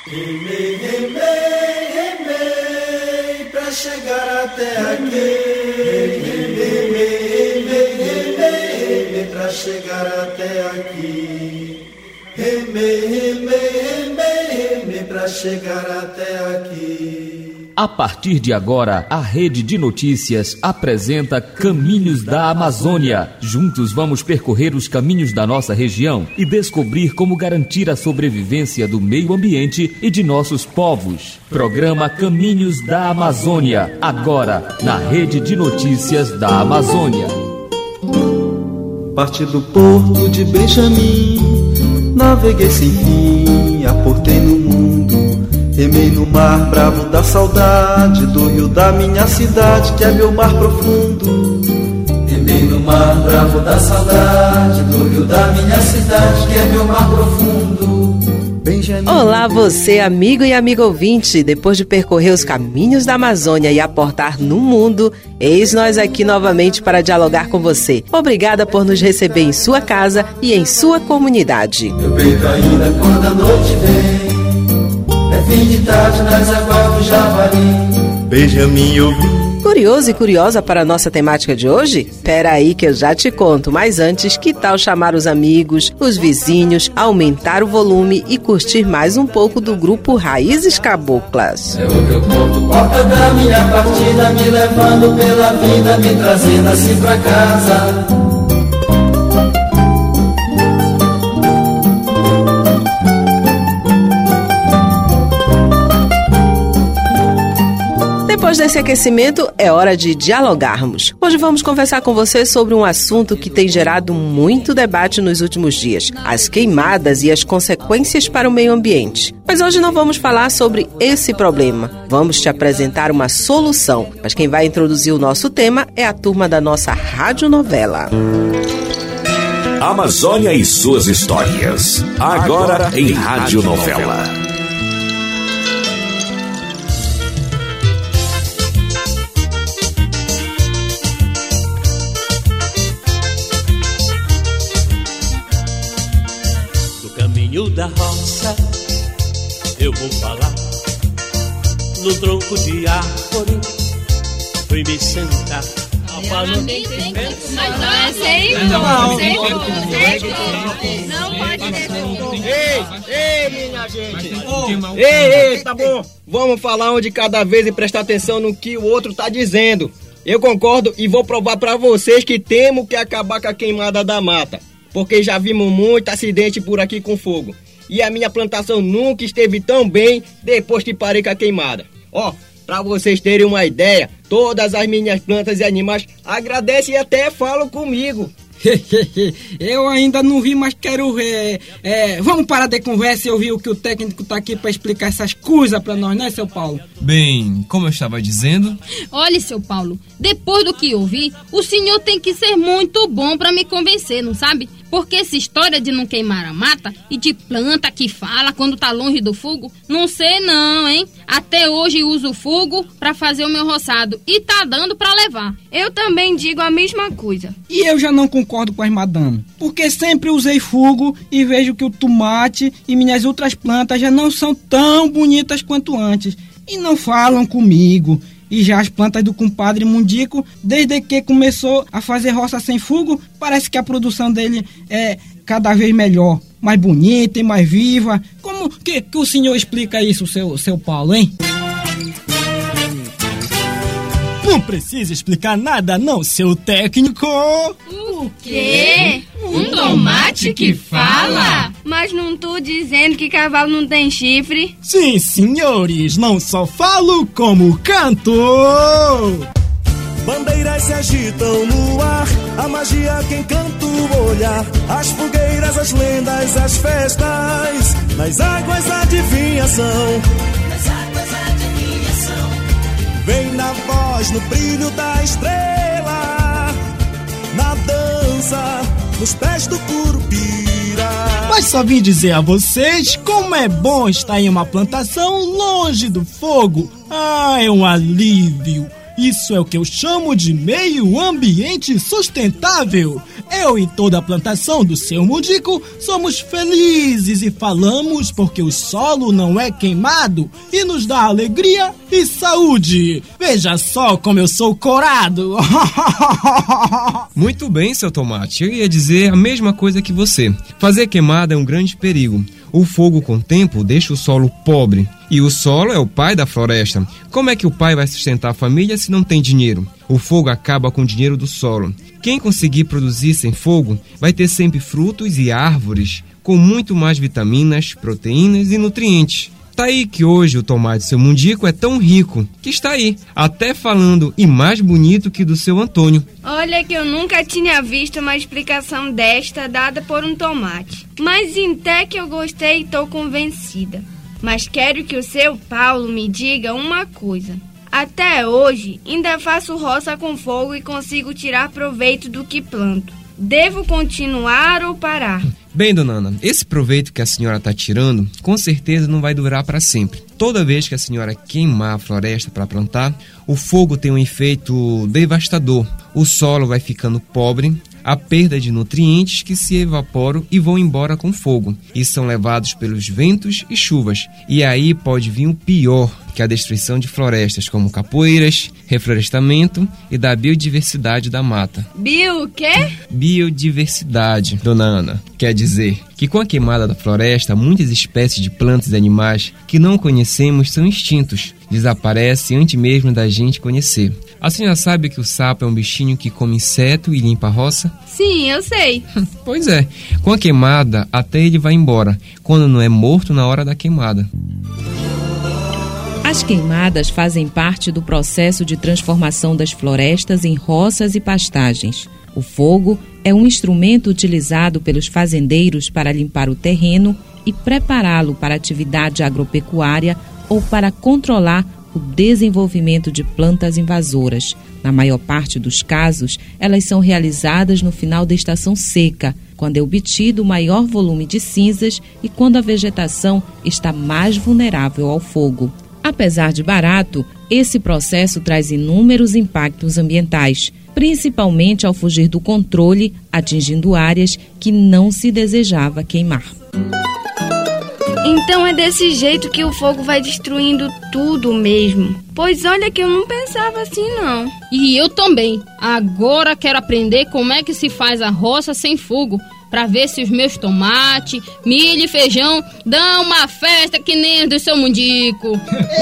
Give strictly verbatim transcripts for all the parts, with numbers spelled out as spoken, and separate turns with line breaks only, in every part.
Remei, remei, remei, pra chegar até aqui. Remei, remei, remei, remei, pra chegar até aqui. Remei, remei, remei, remei, pra chegar até aqui.
A partir de agora, a Rede de Notícias apresenta Caminhos da Amazônia. Juntos vamos percorrer os caminhos da nossa região e descobrir como garantir a sobrevivência do meio ambiente e de nossos povos. Programa Caminhos da Amazônia, agora na Rede de Notícias da Amazônia.
Parti do porto de Benjamin, naveguei sem fim, aportei no mundo. Remei no mar bravo da saudade, do rio da minha cidade, que é meu mar profundo.
Remei no mar bravo da saudade, do rio da minha cidade, que é meu mar profundo.
Benjamin.
Olá você, amigo e amigo ouvinte. Depois de percorrer os caminhos da Amazônia e aportar no mundo, eis nós aqui novamente para dialogar com você. Obrigada por nos receber em sua casa e em sua comunidade.
Meu peito ainda quando a noite vem, é fim de tarde nas águas do Javari.
Benjamin ouviu.
Curioso e curiosa para a nossa temática de hoje? Pera aí que eu já te conto, mas antes, que tal chamar os amigos, os vizinhos, aumentar o volume e curtir mais um pouco do grupo Raízes Caboclas?
É o que eu conto, porta da minha partida, me levando pela vida, me trazendo assim pra casa.
Depois desse aquecimento, é hora de dialogarmos. Hoje vamos conversar com você sobre um assunto que tem gerado muito debate nos últimos dias: as queimadas e as consequências para o meio ambiente. Mas hoje não vamos falar sobre esse problema. Vamos te apresentar uma solução. Mas quem vai introduzir o nosso tema é a turma da nossa radionovela.
Amazônia e suas histórias. Agora em radionovela.
Da roça, eu vou falar. No tronco de árvore, fui me sentar.
Não tem tempo, mas não é sempre. Não, sempre. Não pode ser.
Ei, ei, minha gente. Ei, ei, tá bom. Vamos falar um de cada vez e prestar atenção no que o outro tá dizendo. Eu concordo e vou provar pra vocês que temos que acabar com a queimada da mata. Porque já vimos muito acidente por aqui com fogo. E a minha plantação nunca esteve tão bem depois que parei com a queimada. Ó, pra vocês terem uma ideia, todas as minhas plantas e animais agradecem e até falam comigo.
Eu ainda não vi, mas quero ver. É, vamos parar de conversa e ouvir o que o técnico tá aqui pra explicar essas coisas pra nós, né, seu Paulo?
Bem, como eu estava dizendo...
Olha, seu Paulo, depois do que ouvi, o senhor tem que ser muito bom pra me convencer, não sabe? Porque essa história de não queimar a mata e de planta que fala quando tá longe do fogo, não sei não, hein? Até hoje uso fogo pra fazer o meu roçado e tá dando pra levar.
Eu também digo a mesma coisa.
E eu já não concordo com as madamas, porque sempre usei fogo e vejo que o tomate e minhas outras plantas já não são tão bonitas quanto antes. E não falam comigo. E já as plantas do compadre Mundico, desde que começou a fazer roça sem fogo, parece que a produção dele é cada vez melhor, mais bonita e mais viva. Como que, que o senhor explica isso, seu, seu Paulo, hein? Não precisa explicar nada não, seu técnico.
O quê? Um tomate que fala?
Mas não tô dizendo que cavalo não tem chifre.
Sim, senhores, não só falo como canto.
Bandeiras se agitam no ar, a magia que encanta o olhar, as fogueiras, as lendas, as festas, nas águas a adivinhação, nas águas a adivinhação, vem na voz, no brilho da estrela, na dança, nos pés do curupira.
Mas só vim dizer a vocês como é bom estar em uma plantação longe do fogo. Ah, é um alívio. Isso é o que eu chamo de meio ambiente sustentável. Eu e toda a plantação do seu Mundico somos felizes e falamos porque o solo não é queimado e nos dá alegria e saúde. Veja só como eu sou corado.
Muito bem, seu tomate. Eu ia dizer a mesma coisa que você. Fazer queimada é um grande perigo. O fogo, com o tempo, deixa o solo pobre. E o solo é o pai da floresta. Como é que o pai vai sustentar a família se não tem dinheiro? O fogo acaba com o dinheiro do solo. Quem conseguir produzir sem fogo vai ter sempre frutos e árvores com muito mais vitaminas, proteínas e nutrientes. Tá aí que hoje o tomate seu Mundico é tão rico que está aí, até falando e mais bonito que do seu Antônio.
Olha que eu nunca tinha visto uma explicação desta dada por um tomate. Mas até que eu gostei e estou convencida. Mas quero que o seu Paulo me diga uma coisa. Até hoje ainda faço roça com fogo e consigo tirar proveito do que planto. Devo continuar ou parar?
Bem, dona Ana, esse proveito que a senhora está tirando, com certeza não vai durar para sempre. Toda vez que a senhora queimar a floresta para plantar, o fogo tem um efeito devastador. O solo vai ficando pobre, a perda de nutrientes que se evaporam e vão embora com fogo, e são levados pelos ventos e chuvas. E aí pode vir o pior, que é a destruição de florestas, como capoeiras, reflorestamento e da biodiversidade da mata.
Bio o quê?
Biodiversidade, dona Ana. Quer dizer que com a queimada da floresta, muitas espécies de plantas e animais que não conhecemos são extintos. Desaparecem antes mesmo da gente conhecer. A senhora sabe que o sapo é um bichinho que come inseto e limpa a roça?
Sim, eu sei.
Pois é, com a queimada até ele vai embora, quando não é morto na hora da queimada.
As queimadas fazem parte do processo de transformação das florestas em roças e pastagens. O fogo é um instrumento utilizado pelos fazendeiros para limpar o terreno e prepará-lo para atividade agropecuária ou para controlar o desenvolvimento de plantas invasoras. Na maior parte dos casos, elas são realizadas no final da estação seca, quando é obtido o maior volume de cinzas e quando a vegetação está mais vulnerável ao fogo. Apesar de barato, esse processo traz inúmeros impactos ambientais, principalmente ao fugir do controle, atingindo áreas que não se desejava queimar.
Então é desse jeito que o fogo vai destruindo tudo mesmo. Pois olha que eu não pensava assim não.
E eu também. Agora quero aprender como é que se faz a roça sem fogo, para ver se os meus tomates, milho e feijão dão uma festa que nem do seu Mundico.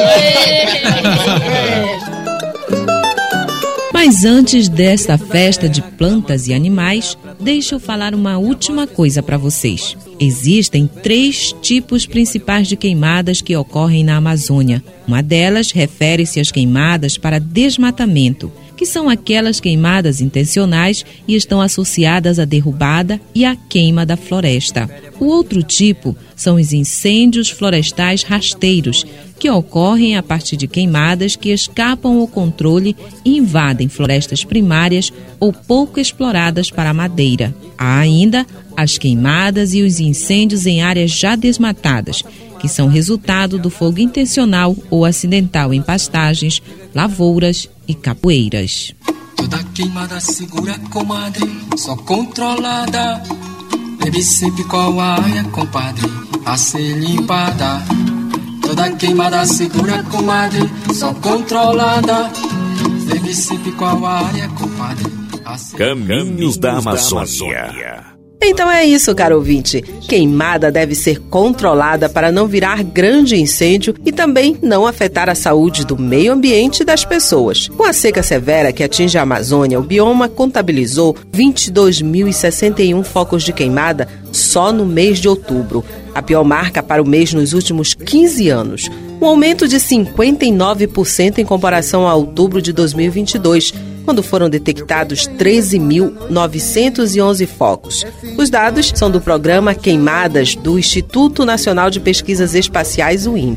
Mas antes desta festa de plantas e animais, deixa eu falar uma última coisa para vocês. Existem três tipos principais de queimadas que ocorrem na Amazônia. Uma delas refere-se às queimadas para desmatamento, que são aquelas queimadas intencionais e estão associadas à derrubada e à queima da floresta. O outro tipo são os incêndios florestais rasteiros, que ocorrem a partir de queimadas que escapam ao controle e invadem florestas primárias ou pouco exploradas para a madeira. Há ainda as queimadas e os incêndios em áreas já desmatadas, que são resultado do fogo intencional ou acidental em pastagens, lavouras e capoeiras.
Toda queimada segura, comadre, só controlada. Deve sempre qual a área, compadre, a ser limpada. Toda queimada segura, comadre, só controlada. Deve sempre qual a área, compadre, a ser
Caminhos da Amazônia.
Então é isso, caro ouvinte. Queimada deve ser controlada para não virar grande incêndio e também não afetar a saúde do meio ambiente e das pessoas. Com a seca severa que atinge a Amazônia, o bioma contabilizou vinte e dois mil e sessenta e um focos de queimada só no mês de outubro, a pior marca para o mês nos últimos quinze anos. Um aumento de cinquenta e nove por cento em comparação a outubro de dois mil e vinte e dois, quando foram detectados treze mil novecentos e onze focos. Os dados são do programa Queimadas do Instituto Nacional de Pesquisas Espaciais, o INPE.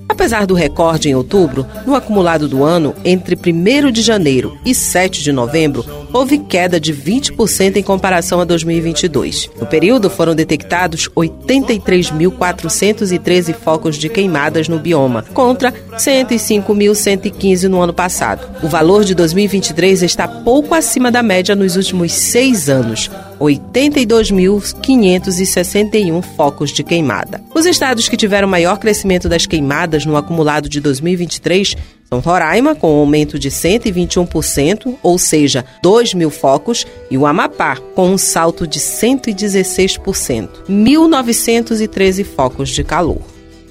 Apesar do recorde em outubro, no acumulado do ano, entre primeiro de janeiro e sete de novembro, houve queda de vinte por cento em comparação a dois mil e vinte e dois. No período, foram detectados oitenta e três mil quatrocentos e treze focos de queimadas no bioma, contra cento e cinco mil cento e quinze no ano passado. O valor de dois mil e vinte e três está pouco acima da média nos últimos seis anos, oitenta e dois mil quinhentos e sessenta e um focos de queimada. Os estados que tiveram maior crescimento das queimadas no acumulado de dois mil e vinte e três são Roraima, com um aumento de cento e vinte e um por cento, ou seja, dois mil focos, e o Amapá, com um salto de cento e dezesseis por cento, mil novecentos e treze focos de calor.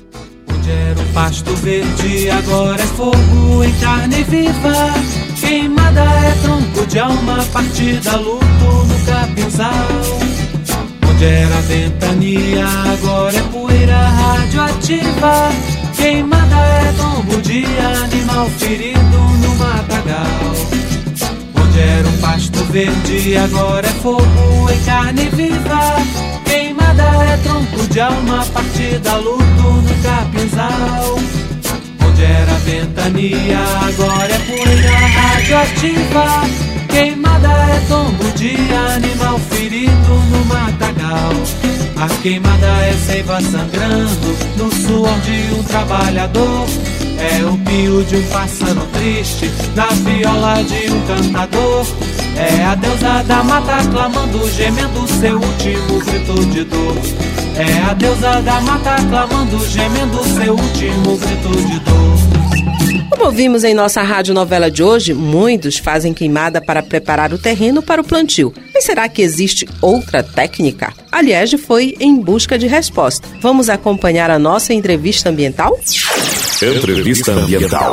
Onde era o pasto verde, agora é fogo em carne viva. Queimada é tronco de alma, partida, luto no capinzal. Onde era ventania, agora é poeira radioativa. Queimada é tombo de animal ferido no matagal. Onde era um pasto verde, agora é fogo em carne viva. Queimada é tronco de alma, partida, luto no capinzal. Onde era ventania, agora é poeira radioativa. Queimada é tombo de animal ferido no matagal. A queimada é seiva sangrando no suor de um trabalhador. É o pio de um pássaro triste na viola de um cantador. É a deusa da mata clamando, gemendo seu último grito de dor. É a deusa da mata clamando, gemendo seu último grito de dor.
Como ouvimos em nossa radionovela de hoje, muitos fazem queimada para preparar o terreno para o plantio. Mas será que existe outra técnica? A Liege foi em busca de resposta. Vamos acompanhar a nossa entrevista ambiental?
Entrevista ambiental.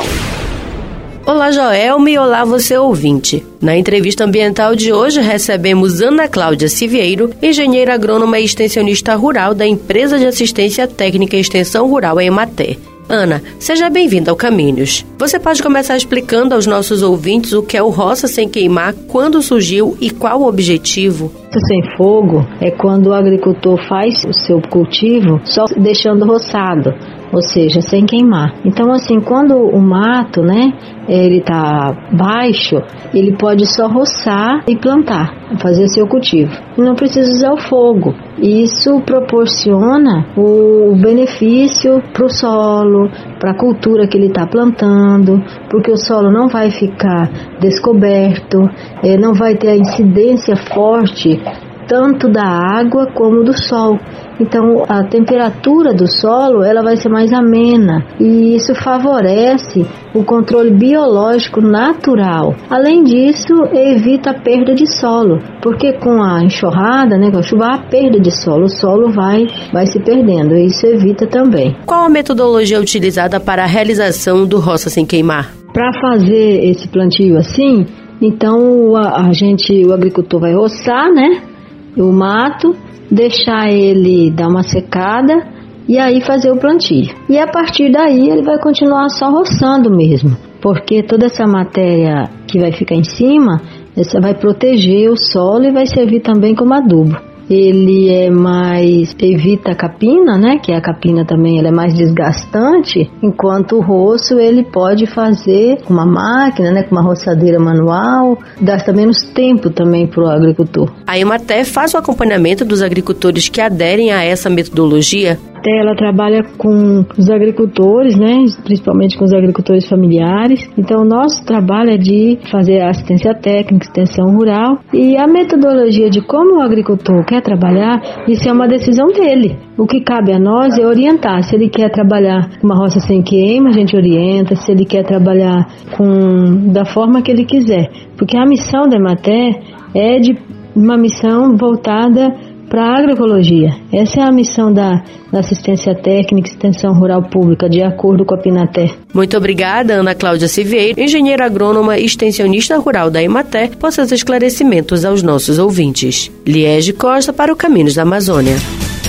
Olá, Joelma, e olá, você ouvinte. Na entrevista ambiental de hoje, recebemos Ana Cláudia Sivieiro, engenheira agrônoma e extensionista rural da Empresa de Assistência Técnica e Extensão Rural, a Emater. Ana, seja bem-vinda ao Caminhos. Você pode começar explicando aos nossos ouvintes o que é o Roça Sem Queimar, quando surgiu e qual o objetivo?
Roça Sem Fogo é quando o agricultor faz o seu cultivo só deixando roçado, ou seja, sem queimar. Então, assim, quando o mato, né, ele tá baixo, ele pode só roçar e plantar, fazer seu cultivo. E não precisa usar o fogo. Isso proporciona o benefício para o solo, para a cultura que ele está plantando, porque o solo não vai ficar descoberto, não vai ter a incidência forte tanto da água como do sol. Então, a temperatura do solo ela vai ser mais amena e isso favorece o controle biológico natural. Além disso, evita a perda de solo, porque com a enxurrada, né, com a chuva, há perda de solo, o solo vai, vai se perdendo e isso evita também.
Qual a metodologia utilizada para a realização do Roça Sem Queimar?
Para fazer esse plantio assim, então a, a gente, o agricultor vai roçar, né, o mato, deixar ele dar uma secada e aí fazer o plantio. E a partir daí ele vai continuar só roçando mesmo, porque toda essa matéria que vai ficar em cima, essa vai proteger o solo e vai servir também como adubo. Ele é mais, evita a capina, né, que a capina também ela é mais desgastante, enquanto o roço ele pode fazer com uma máquina, né, com uma roçadeira manual, gasta menos tempo também para o agricultor.
A Emater faz o acompanhamento dos agricultores que aderem a essa metodologia?
Ela trabalha com os agricultores, né, principalmente com os agricultores familiares. Então, o nosso trabalho é de fazer assistência técnica, extensão rural. E a metodologia de como o agricultor quer trabalhar, isso é uma decisão dele. O que cabe a nós é orientar. Se ele quer trabalhar com uma roça sem queima, a gente orienta. Se ele quer trabalhar com da forma que ele quiser. Porque a missão da Emater é de uma missão voltada para a agroecologia. Essa é a missão da, da assistência técnica e extensão rural pública, de acordo com a Pinater.
Muito obrigada, Ana Cláudia Sivieiro, engenheira agrônoma e extensionista rural da Emater, por seus esclarecimentos aos nossos ouvintes. Liege Costa para o Caminhos da Amazônia.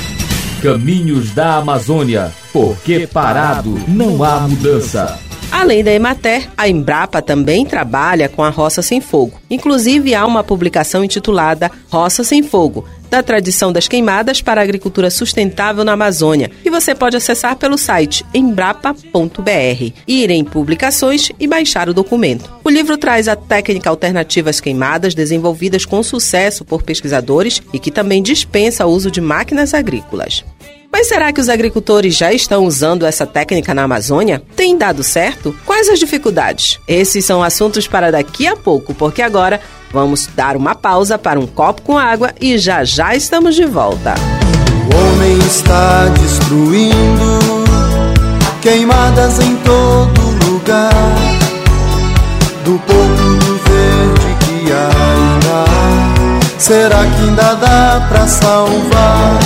Caminhos da Amazônia, porque parado não há mudança.
Além da Emater, a Embrapa também trabalha com a Roça Sem Fogo. Inclusive, há uma publicação intitulada Roça Sem Fogo, da tradição das queimadas para a agricultura sustentável na Amazônia, e você pode acessar pelo site embrapa ponto b r, ir em publicações e baixar o documento. O livro traz a técnica alternativa às queimadas, desenvolvidas com sucesso por pesquisadores e que também dispensa o uso de máquinas agrícolas. Mas será que os agricultores já estão usando essa técnica na Amazônia? Tem dado certo? Quais as dificuldades? Esses são assuntos para daqui a pouco, porque agora vamos dar uma pausa para um copo com água e já já estamos de volta.
O homem está destruindo queimadas em todo lugar, do pouco do verde que ainda há. Será que ainda dá pra salvar?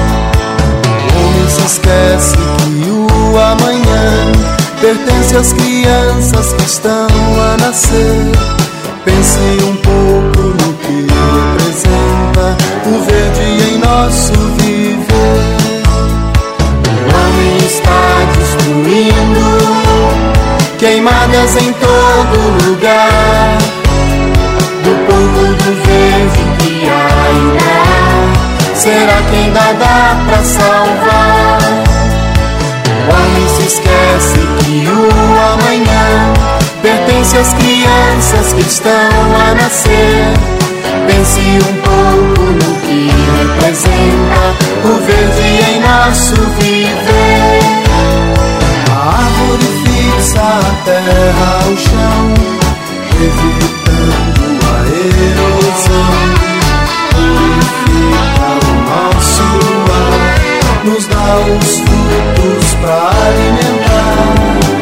Se esquece que o amanhã pertence às crianças que estão a nascer. Pense um pouco no que representa o verde em nosso viver. O homem está destruindo queimadas em todo lugar, do pouco do verde que ainda há. Será que ainda dá pra salvar? O homem se esquece que o amanhã pertence às crianças que estão a nascer. Pense um pouco no que representa o verde em nosso viver. A árvore fixa a terra ao chão, evitando a erosão. Nosso ar nos dá os frutos pra alimentar.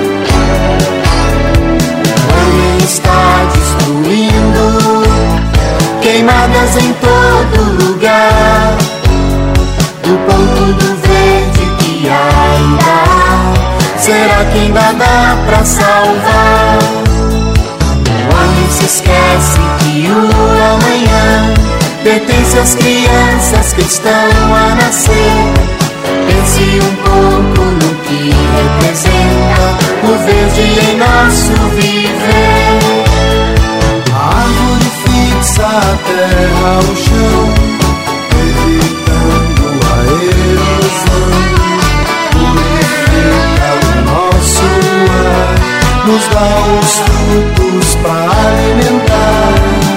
O homem está destruindo queimadas em todo lugar, do ponto do verde que ainda há. Será que ainda dá pra salvar? O homem se esquece que o amanhã pertence às crianças que estão a nascer. Pense um pouco no que representa o verde em nosso viver. A árvore fixa a terra ao chão, evitando a erosão. Purifica o nosso ar, nos dá os frutos para alimentar.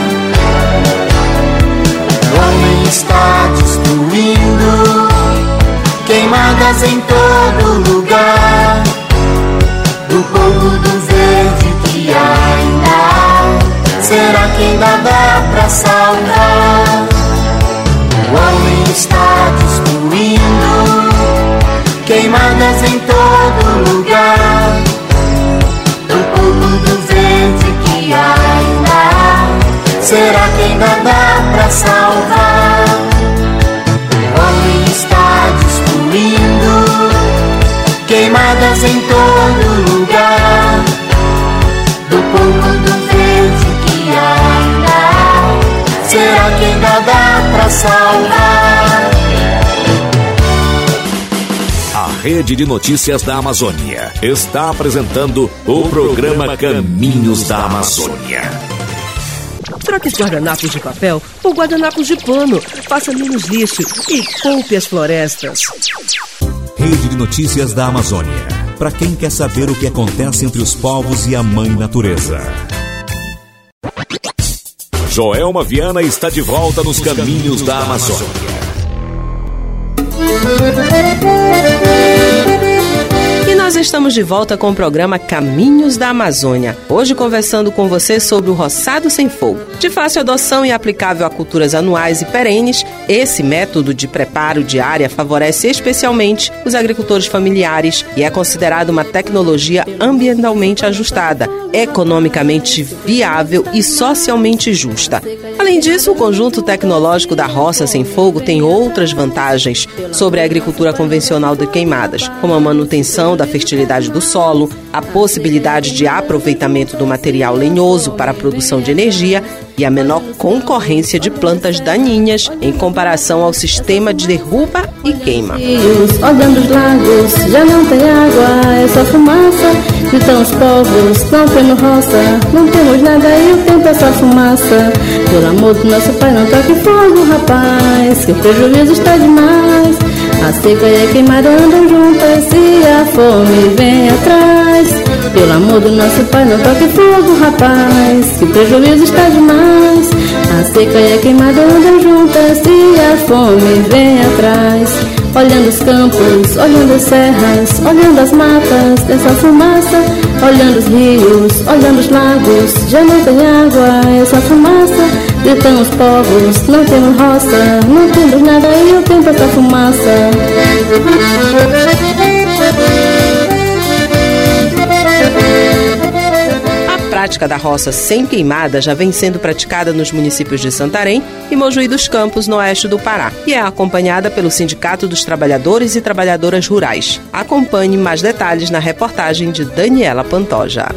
O homem está destruindo queimadas em todo lugar, do pouco do verde que ainda há. Será que ainda dá pra salvar? O homem está destruindo queimadas em todo lugar, do pouco do verde que ainda há. Será que ainda dá pra salvar? O homem está destruindo queimadas em todo lugar, do pouco do verde que ainda há. Será que ainda dá pra salvar?
A Rede de Notícias da Amazônia está apresentando o programa Caminhos da Amazônia.
Troque os guardanapos de papel por guardanapos de pano. Faça menos lixo e poupe as florestas.
Rede de Notícias da Amazônia. Para quem quer saber o que acontece entre os povos e a mãe natureza. Joelma Viana está de volta nos Caminhos da Amazônia.
E nós estamos de volta com o programa Caminhos da Amazônia. Hoje conversando com você sobre o roçado sem fogo. De fácil adoção e aplicável a culturas anuais e perenes, esse método de preparo de área favorece especialmente os agricultores familiares e é considerado uma tecnologia ambientalmente ajustada, economicamente viável e socialmente justa. Além disso, o conjunto tecnológico da roça sem fogo tem outras vantagens sobre a agricultura convencional de queimadas, como a manutenção da fertilidade do solo, a possibilidade de aproveitamento do material lenhoso para a produção de energia e a menor concorrência de plantas daninhas em comparação ao sistema de derruba e queima.
Olhando os lagos, já não tem água, é só fumaça. Então os povos, não temos roça, não temos nada e o tempo é só fumaça. Pelo amor do nosso Pai, não toque fogo, rapaz, que o prejuízo está demais. A seca e a queimada andam juntas e a fome vem atrás. Pelo amor do nosso Pai, não toque fogo, rapaz, que o prejuízo está demais. A seca e a queimada andam juntas e a fome vem atrás. Olhando os campos, olhando as serras, olhando as matas dessa fumaça. Olhando os rios, olhando os lagos, já não tem água, é só fumaça. Gritam os povos, não temos roça, não temos nada e o tempo é só fumaça.
A prática da roça sem queimada já vem sendo praticada nos municípios de Santarém e Mojuí dos Campos, no oeste do Pará, e é acompanhada pelo Sindicato dos Trabalhadores e Trabalhadoras Rurais. Acompanhe mais detalhes na reportagem de Daniela Pantoja.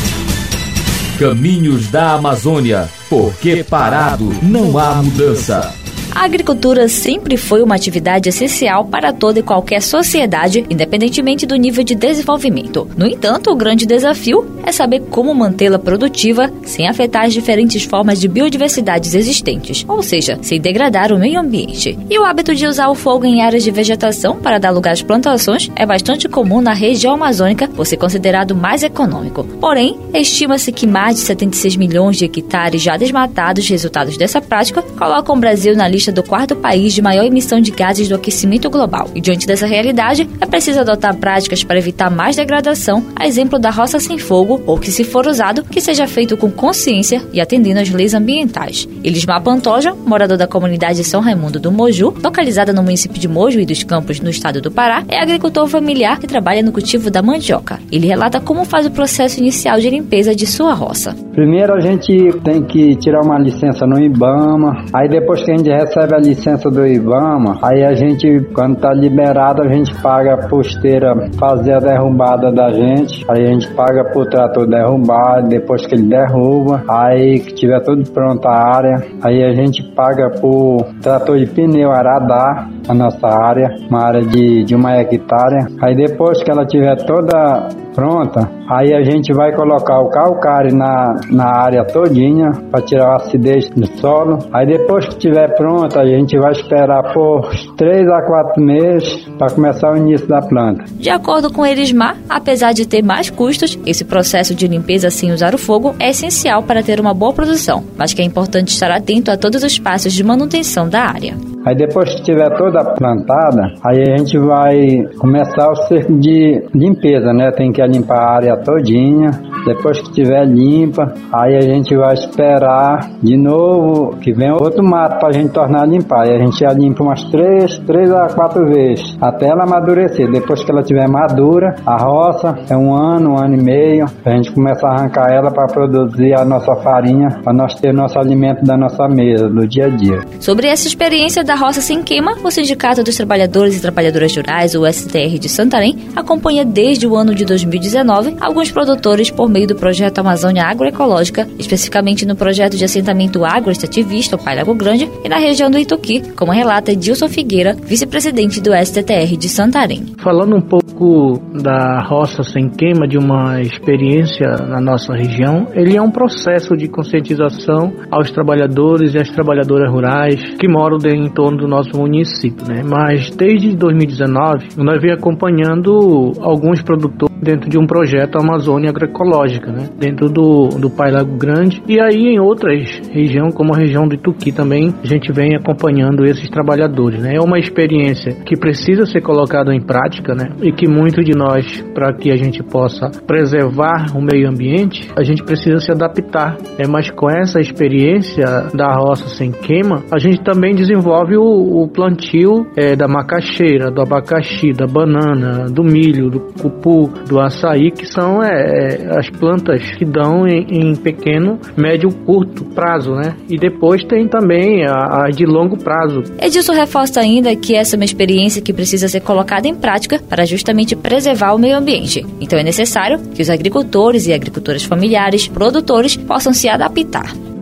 Caminhos da Amazônia, porque parado não há mudança.
A agricultura sempre foi uma atividade essencial para toda e qualquer sociedade, independentemente do nível de desenvolvimento. No entanto, o grande desafio é saber como mantê-la produtiva sem afetar as diferentes formas de biodiversidades existentes, ou seja, sem degradar o meio ambiente. E o hábito de usar o fogo em áreas de vegetação para dar lugar às plantações é bastante comum na região amazônica, por ser considerado mais econômico. Porém, estima-se que mais de setenta e seis milhões de hectares já desmatados, resultados dessa prática, colocam o Brasil na lista do quarto país de maior emissão de gases do aquecimento global. E diante dessa realidade, é preciso adotar práticas para evitar mais degradação, a exemplo da roça sem fogo, ou que, se for usado, que seja feito com consciência e atendendo às leis ambientais. Elismar Pantoja, morador da comunidade São Raimundo do Moju, localizada no município de Mojuí dos Campos, no estado do Pará, é agricultor familiar que trabalha no cultivo da mandioca. Ele relata como faz o processo inicial de limpeza de sua roça.
Primeiro a gente tem que tirar uma licença no IBAMA, aí depois que a gente recebe a licença do IBAMA, aí a gente, quando tá liberado, a gente paga a posteira fazer a derrubada da gente, aí a gente paga pro trator derrubar, depois que ele derruba, aí que tiver tudo pronto a área, aí a gente paga pro trator de pneu aradar a nossa área, uma área de, de uma hectare, aí depois que ela tiver toda pronta, aí a gente vai colocar o calcário na, na área todinha para tirar a acidez do solo. Aí depois que estiver pronta, a gente vai esperar por três a quatro meses para começar o início da planta.
De acordo com Elismar, apesar de ter mais custos, esse processo de limpeza sem usar o fogo é essencial para ter uma boa produção, mas que é importante estar atento a todos os passos de manutenção da área.
Aí depois que estiver toda plantada, aí a gente vai começar o cerco de limpeza, né? Tem que limpar a área todinha. Depois que estiver limpa, aí a gente vai esperar de novo que venha outro mato para a gente tornar a limpar. E a gente já limpa umas três, três a quatro vezes, até ela amadurecer. Depois que ela estiver madura, a roça é um ano, um ano e meio, a gente começa a arrancar ela para produzir a nossa farinha, para nós ter nosso alimento da nossa mesa, do dia a dia.
Sobre essa experiência da roça sem queima, o Sindicato dos Trabalhadores e Trabalhadoras Rurais, o S T R de Santarém, acompanha desde o ano de dois mil e dezenove alguns produtores por meio do projeto Amazônia Agroecológica, especificamente no projeto de assentamento agroextrativista, o Pai Lago Grande, e na região do Ituqui, como relata Edilson Figueira, vice-presidente do S T R de Santarém.
Falando um pouco da roça sem queima, de uma experiência na nossa região, ele é um processo de conscientização aos trabalhadores e às trabalhadoras rurais que moram em torno do nosso município, né? Mas desde dois mil e dezenove, nós vem acompanhando alguns produtores dentro de um projeto Amazônia Agroecológica, né? Dentro do, do Pai Lago Grande, e aí em outras regiões, como a região do Ituqui também, a gente vem acompanhando esses trabalhadores, né? É uma experiência que precisa ser colocada em prática, né? E que muito de nós, para que a gente possa preservar o meio ambiente, a gente precisa se adaptar, né? Mas com essa experiência da roça sem queima, a gente também desenvolve o, o plantio é, da macaxeira, do abacaxi, da banana, do milho, do cupu, do açaí, que são é, as plantas que dão em, em pequeno, médio, curto prazo, né? E depois tem também a, a de longo prazo.
Edilson reforça ainda que essa é uma experiência que precisa ser colocada em prática para justamente preservar o meio ambiente. Então é necessário que os agricultores e agricultoras familiares, produtores, possam se adaptar.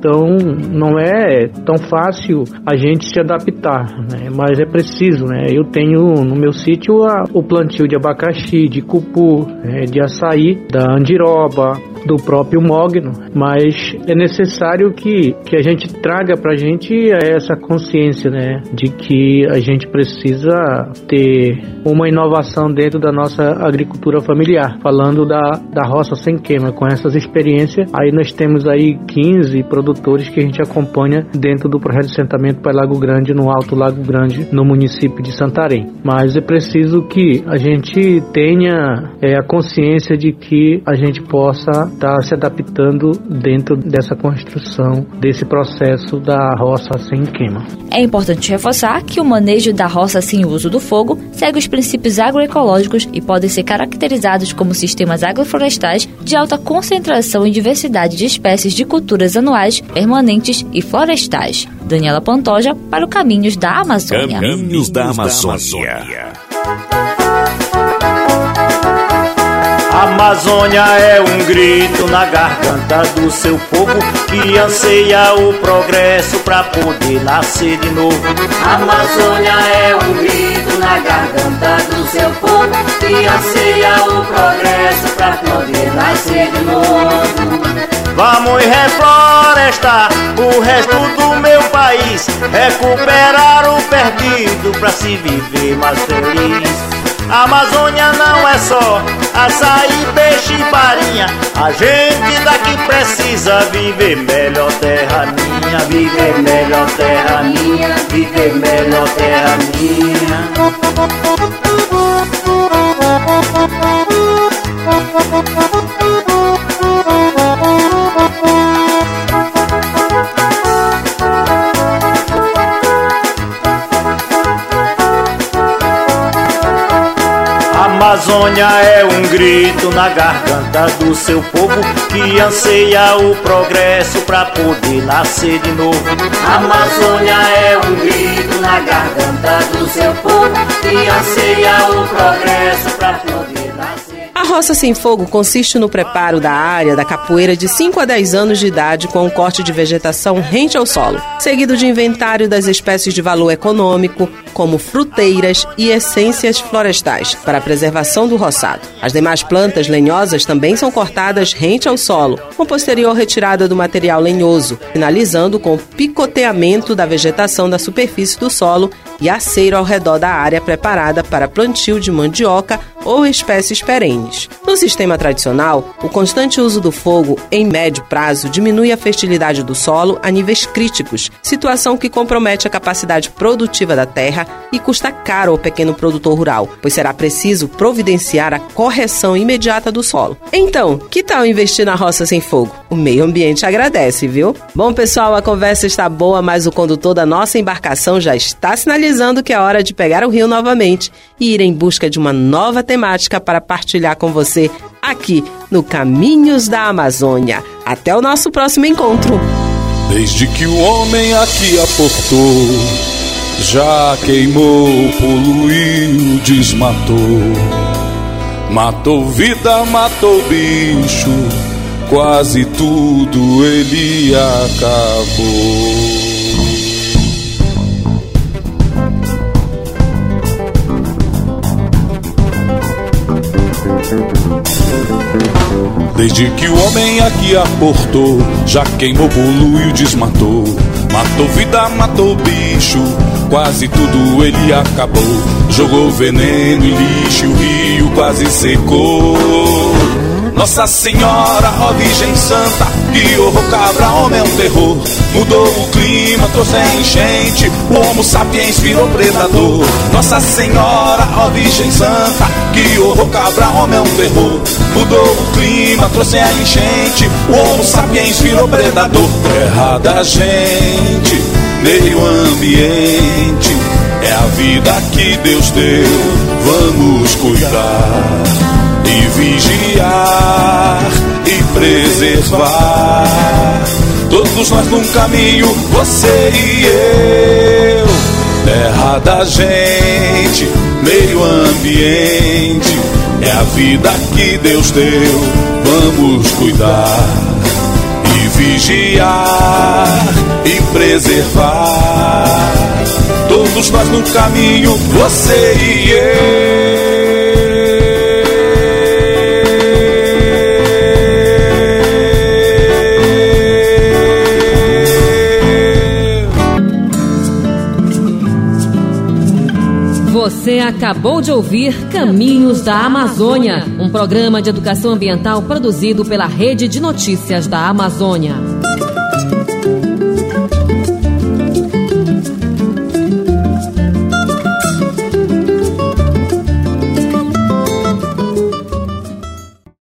Então não é tão fácil a gente se adaptar, né? Mas é preciso, né? Eu tenho no meu sítio a, o plantio de abacaxi, de cupu, é, de açaí, da andiroba, do próprio mogno, mas é necessário que, que a gente traga pra gente essa consciência, né, de que a gente precisa ter uma inovação dentro da nossa agricultura familiar. Falando da, da roça sem queima, com essas experiências, aí nós temos aí quinze produtores que a gente acompanha dentro do projeto de assentamento Pai Lago Grande, no Alto Lago Grande, no município de Santarém. Mas é preciso que a gente tenha é, a consciência de que a gente possa estar se adaptando dentro dessa construção, desse processo da roça sem queima.
É importante reforçar que o manejo da roça sem uso do fogo segue os princípios agroecológicos e podem ser caracterizados como sistemas agroflorestais de alta concentração e diversidade de espécies de culturas anuais, permanentes e florestais. Daniela Pantoja para o Caminhos da Amazônia.
Caminhos da Amazônia.
Amazônia é um grito na garganta do seu povo que anseia o progresso pra poder nascer de novo.
Amazônia é um grito na garganta do seu povo que anseia o progresso pra poder nascer de novo.
Vamos reflorestar o resto do meu país, recuperar o perdido pra se viver mais feliz. A Amazônia não é só açaí, peixe e farinha. A gente daqui precisa viver melhor, terra minha. Viver melhor, terra minha. Viver melhor, terra minha. Amazônia é um grito na garganta do seu povo que anseia o progresso pra poder nascer de novo.
Amazônia é um grito na garganta do seu povo que anseia o progresso pra poder nascer.
A roça sem fogo consiste no preparo da área da capoeira de cinco a dez anos de idade com um corte de vegetação rente ao solo, seguido de inventário das espécies de valor econômico, como fruteiras e essências florestais, para a preservação do roçado. As demais plantas lenhosas também são cortadas rente ao solo, com posterior retirada do material lenhoso, finalizando com o picoteamento da vegetação da superfície do solo e aceiro ao redor da área preparada para plantio de mandioca ou espécies perenes. No sistema tradicional, o constante uso do fogo em médio prazo diminui a fertilidade do solo a níveis críticos, situação que compromete a capacidade produtiva da terra e custa caro ao pequeno produtor rural, pois será preciso providenciar a correção imediata do solo. Então, que tal investir na roça sem fogo? O meio ambiente agradece, viu? Bom, pessoal, a conversa está boa, mas o condutor da nossa embarcação já está sinalizando que é hora de pegar o rio novamente e ir em busca de uma nova temática para partilhar com você aqui no Caminhos da Amazônia. Até o nosso próximo encontro.
Desde que o homem aqui aportou, já queimou, poluiu, desmatou, matou vida, matou bicho, quase tudo ele acabou. Desde que o homem aqui aportou, já queimou, poluiu, desmatou, matou vida, matou bicho, quase tudo ele acabou. Jogou veneno e lixo, o rio quase secou. Nossa Senhora, ó Virgem Santa, que horror, cabra, homem é um terror. Mudou o clima, trouxe a enchente, o Homo sapiens virou predador. Nossa Senhora, ó Virgem Santa, que horror, cabra, homem é um terror. Mudou o clima, trouxe a enchente, o Homo sapiens virou predador. Terra da gente, meio ambiente, é a vida que Deus deu, vamos cuidar e vigiar e preservar. Todos nós num caminho, você e eu. Terra da gente, meio ambiente, é a vida que Deus deu, vamos cuidar e vigiar e preservar. Todos nós no caminho, você e eu.
Você acabou de ouvir Caminhos da Amazônia, um programa de educação ambiental produzido pela Rede de Notícias da Amazônia.